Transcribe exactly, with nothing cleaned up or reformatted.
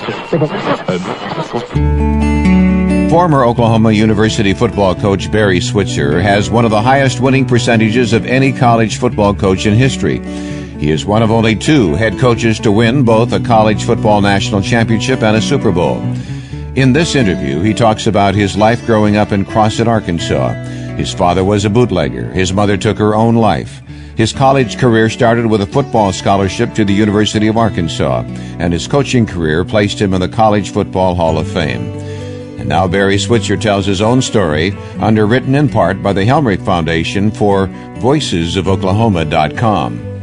Former Oklahoma University football coach Barry Switzer has one of the highest winning percentages of any college football coach in history. He is one of only two head coaches to win both a college football national championship and a Super Bowl. In this interview, he talks about his life growing up in Crossett, Arkansas. His father was a bootlegger. His mother took her own life. His college career started with a football scholarship to the University of Arkansas, and his coaching career placed him in the College Football Hall of Fame. And now Barry Switzer tells his own story, underwritten in part by the Helmrich Foundation for voices of oklahoma dot com.